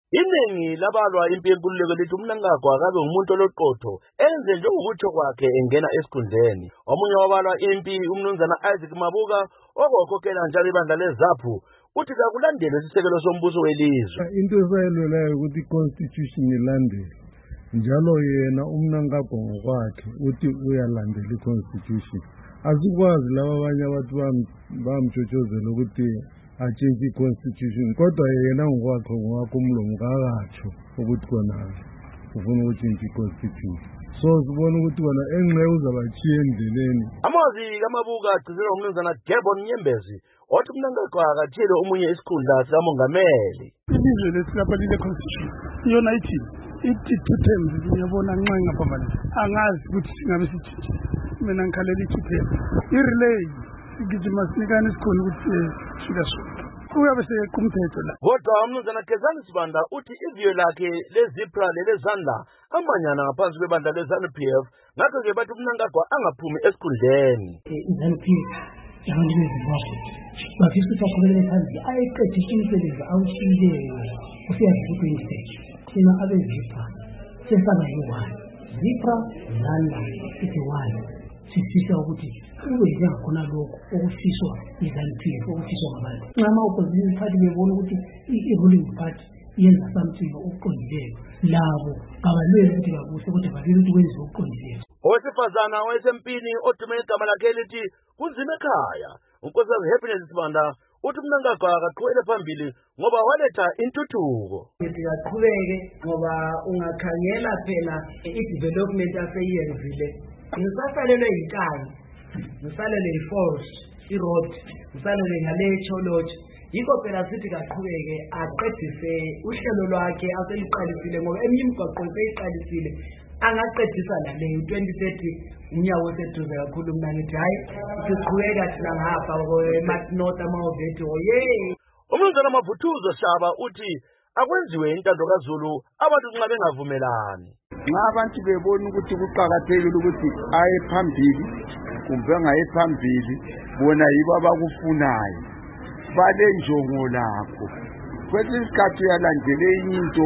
Iningi labalwa impi yenkululeko lithi uMnangagwa akabe ngumuntu oloqotho enze njengokutsho kwakhe engena esikhundleni. Omunye wabalwa impi umnumzana Isaac Mabuka okukhokhela njalo ibandla leZAPU uthi kakulandelwe isisekelo sombuso welizwe. Into esayelwelayo ukuthi i-constitution ilandele njalo yena uMnangagwa ngokwakhe uthi uyalandela i-constitution. Asikwazi laba abanye abantu bamtshotshozela ukuthi atshintshe i-constitution kodwa yena ngokwakhe umlomo kakatsho ukuthi kona ufuna ukutshintsha i-constitution. So sibona ukuthi kona engxenye uzabachiye endleleni. Amazwi kaMabuka agcizelwa umnumzana Gebon Nyembezi othi uMnangagwa akathiyele omunye isikhundla sikamongameli. Ilizwe lesilapha le-constitution iyona ithi 2 terms ngiyabona nxa ngaphambanisa angazi ukuthi singabe sithini mina ngikhalela 2 terms irelay sigijima sinikana isikhona ukuthi sikasonke kuyabe sekumthetho la. Kodwa umnumzana Kezani Sibanda uthi iviyo lakhe leZIPRA lelezandla amanyana ngaphansi kwebandla leZANU-PF ngakho-ke bathi uMnangagwa angaphumi esikhundleni. iZANU-PF abantu beZimbabwe bafisa ukuthi aqhubekele phambili ayiqedishe umsebenzi awushiyileyo ufika ku-20 thina abeZIPRA sesaba yi-1 ZIPRA ZANU sithi 1 sifisa ukuthi kube njengakhona lokho okufiswa iZANU-PF okufiswa ngabantu nxa opposition party bebona ukuthi i-ruling party yenza something okuqondileyo labo kabalweli ukuthi babuse kodwa balweli ukuthi kwenziwe okuqondileyo. Owesifazana owesempini odume igama lakhe lithi kunzima ekhaya uNkosikazi Happiness Sibanda uthi uMnangagwa akaqhubekele phambili ngoba waletha intuthuko. Ngiyaqhubeke ngoba ungakhangela phela i-development aseyenzile ngisasalelwe yinkani ngisalele i-forest i-road ngisalele ngale chology yikho phela sithi kaqhubeke aqedise uhlelo lwakhe aseliqalisile ngoba eminye imigwaqo seyiqalisile angaqedisa naleyo 2030 unyawo oseduze kakhulu mina ngithi hayi siqhubeka thina ngapha eMatnota amavethi oye. Umnumzana Mavuthuzo Shaba uthi akwenziwe intando kaZulu abantu nxa bengavumelani. Nxa abantu bebona ukuthi kuqakathekile ukuthi aye phambili kumbe angaye phambili bona yibo abakufunayo balenjongo lakho kwesinye isikhathi uyalandela into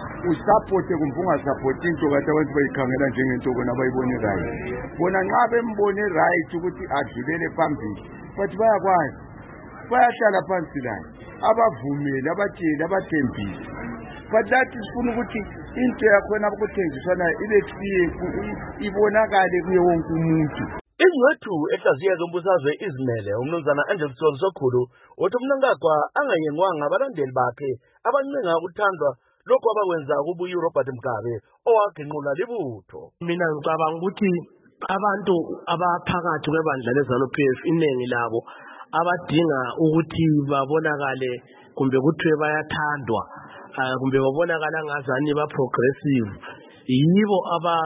usapote kumbe ungasapoti into kade abantu bayikhangela njengento bona bayibone right bona nxa bembone right ukuthi adlulele phambili but bayakwazi bayahlala phansi la abavumeli abatsheli abathembisi but that sifuna ukuthi into yakhona ukuthenjiswa nayo ibe clear ibonakale kuye wonke umuntu. Ingcwethu ehlaziya zombusazwe izimele umnumzana Anderson Sokhulu uthi uMnangagwa angayengwanga abalandeli bakhe abancenga ukuthandwa lokho abakwenza kubuye uRobert Mugabe owagenqula libutho. Mina ngicabanga ukuthi abantu abaphakathi kwebandla leZANU-PF iningi labo abadinga ukuthi babonakale kumbe kuthiwe bayathandwa kumbe babonakala ngazani ba-progressive yibo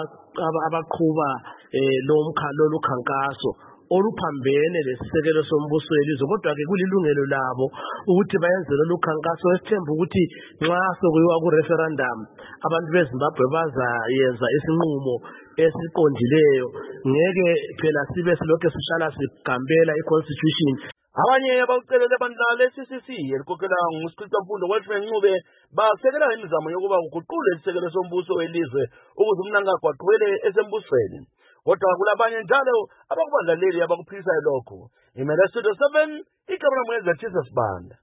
abaqhuba lolu khankaso oluphambene lesisekelo sombuso welizwe kodwa-ke kulilungelo labo ukuthi bayenze lolu khankaso esithemba ukuthi nxa sokuyiwa ku-referendum abantu beZimbabwe bazayenza isinqumo esiqondileyo ngeke phela sibe silokhu sihlala sigambela i-constitution. Abanye abawucelele bandla le-CCC elikhokhela nguSiqhitshwa-mfundo Welfare Ncube basekela imizamo yokuba kuguqulwe isisekelo sombuso welizwe ukuze uMnangagwa aqhubekele esembusweni. Kodwa kulabanye njalo abakubandlaleli abakuphikisayo lokho. Imele Studio 7 ikamera mwenza Tshisa Sibanda.